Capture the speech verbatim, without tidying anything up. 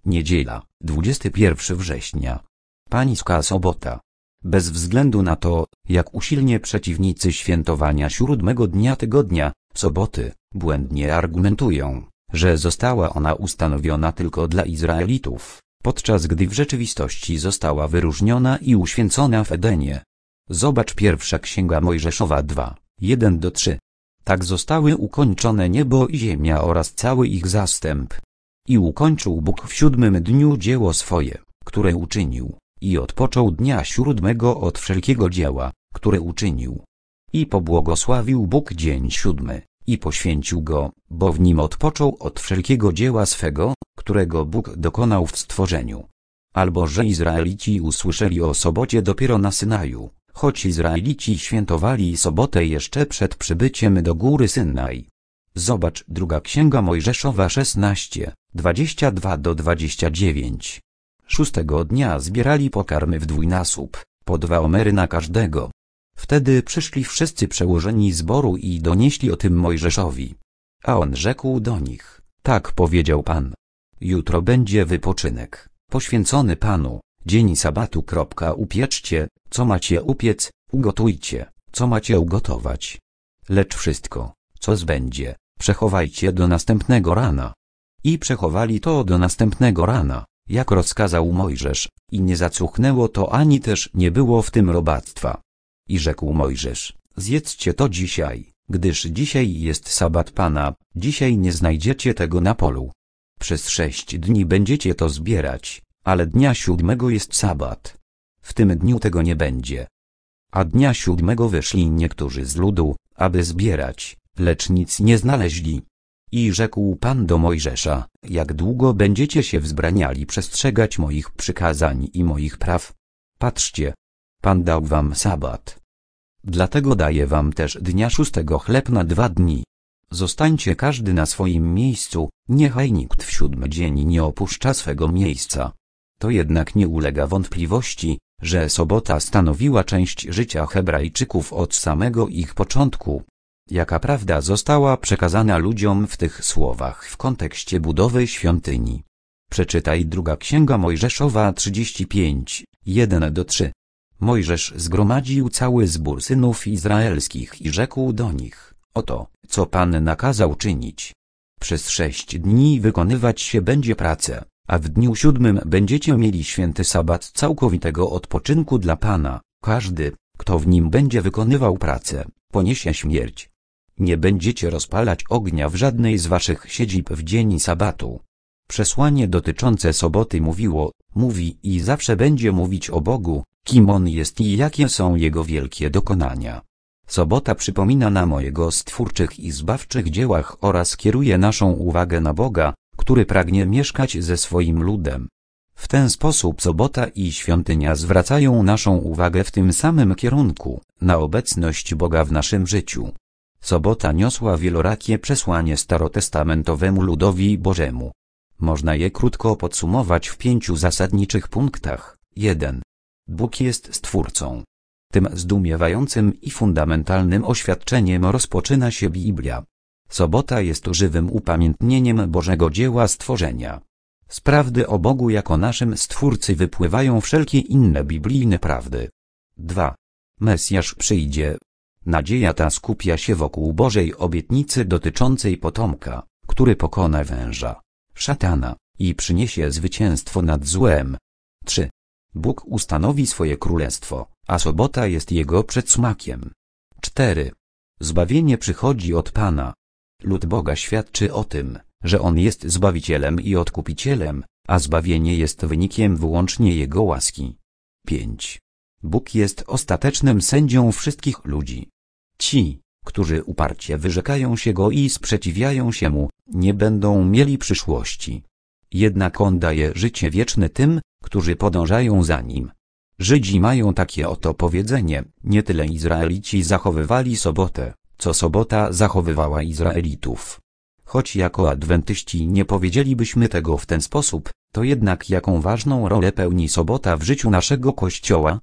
Niedziela, dwudziestego pierwszego września. Pańska sobota. Bez względu na to, jak usilnie przeciwnicy świętowania siódmego dnia tygodnia, soboty, błędnie argumentują, że została ona ustanowiona tylko dla Izraelitów, podczas gdy w rzeczywistości została wyróżniona i uświęcona w Edenie. Zobacz pierwsza Księga Mojżeszowa dwa, jeden do trzech. Tak zostały ukończone niebo i ziemia oraz cały ich zastęp. I ukończył Bóg w siódmym dniu dzieło swoje, które uczynił, i odpoczął dnia siódmego od wszelkiego dzieła, które uczynił. I pobłogosławił Bóg dzień siódmy, i poświęcił go, bo w nim odpoczął od wszelkiego dzieła swego, którego Bóg dokonał w stworzeniu. Albo że Izraelici usłyszeli o sobocie dopiero na Synaju, choć Izraelici świętowali sobotę jeszcze przed przybyciem do góry Synaj. Zobacz druga Księga Mojżeszowa szesnaście, dwadzieścia dwa do dwudziestu dziewięciu. Szóstego dnia zbierali pokarmy w dwójnasób, po dwa omery na każdego. Wtedy przyszli wszyscy przełożeni zboru i donieśli o tym Mojżeszowi. A on rzekł do nich, tak powiedział Pan. Jutro będzie wypoczynek, poświęcony Panu, dzień sabatu. Upieczcie, co macie upiec, ugotujcie, co macie ugotować. Lecz wszystko, co zbędzie, przechowajcie do następnego rana. I przechowali to do następnego rana, jak rozkazał Mojżesz, i nie zacuchnęło to ani też nie było w tym robactwa. I rzekł Mojżesz, zjedzcie to dzisiaj, gdyż dzisiaj jest sabat Pana, dzisiaj nie znajdziecie tego na polu. Przez sześć dni będziecie to zbierać, ale dnia siódmego jest sabat. W tym dniu tego nie będzie. A dnia siódmego wyszli niektórzy z ludu, aby zbierać, lecz nic nie znaleźli. I rzekł Pan do Mojżesza, jak długo będziecie się wzbraniali przestrzegać moich przykazań i moich praw? Patrzcie, Pan dał wam sabat. Dlatego daje wam też dnia szóstego chleb na dwa dni. Zostańcie każdy na swoim miejscu, niechaj nikt w siódmy dzień nie opuszcza swego miejsca. To jednak nie ulega wątpliwości, że sobota stanowiła część życia Hebrajczyków od samego ich początku. Jaka prawda została przekazana ludziom w tych słowach w kontekście budowy świątyni? Przeczytaj druga Księga Mojżeszowa trzydzieści pięć, jeden do trzech. Mojżesz zgromadził cały zbór synów izraelskich i rzekł do nich, oto, co Pan nakazał czynić. Przez sześć dni wykonywać się będzie pracę, a w dniu siódmym będziecie mieli święty sabat całkowitego odpoczynku dla Pana. Każdy, kto w nim będzie wykonywał pracę, poniesie śmierć. Nie będziecie rozpalać ognia w żadnej z waszych siedzib w dzień sabatu. Przesłanie dotyczące soboty mówiło, mówi i zawsze będzie mówić o Bogu, kim On jest i jakie są Jego wielkie dokonania. Sobota przypomina nam o Jego stwórczych i zbawczych dziełach oraz kieruje naszą uwagę na Boga, który pragnie mieszkać ze swoim ludem. W ten sposób sobota i świątynia zwracają naszą uwagę w tym samym kierunku, na obecność Boga w naszym życiu. Sobota niosła wielorakie przesłanie starotestamentowemu ludowi Bożemu. Można je krótko podsumować w pięciu zasadniczych punktach. jeden. Bóg jest Stwórcą. Tym zdumiewającym i fundamentalnym oświadczeniem rozpoczyna się Biblia. Sobota jest żywym upamiętnieniem Bożego dzieła stworzenia. Z prawdy o Bogu jako naszym Stwórcy wypływają wszelkie inne biblijne prawdy. dwa. Mesjasz przyjdzie. Nadzieja ta skupia się wokół Bożej obietnicy dotyczącej potomka, który pokona węża, szatana, i przyniesie zwycięstwo nad złem. trzy. Bóg ustanowi swoje królestwo, a sobota jest jego przedsmakiem. cztery. Zbawienie przychodzi od Pana. Lud Boga świadczy o tym, że On jest Zbawicielem i Odkupicielem, a zbawienie jest wynikiem wyłącznie Jego łaski. pięć. Bóg jest ostatecznym sędzią wszystkich ludzi. Ci, którzy uparcie wyrzekają się Go i sprzeciwiają się Mu, nie będą mieli przyszłości. Jednak On daje życie wieczne tym, którzy podążają za Nim. Żydzi mają takie oto powiedzenie, nie tyle Izraelici zachowywali sobotę, co sobota zachowywała Izraelitów. Choć jako adwentyści nie powiedzielibyśmy tego w ten sposób, to jednak jaką ważną rolę pełni sobota w życiu naszego Kościoła?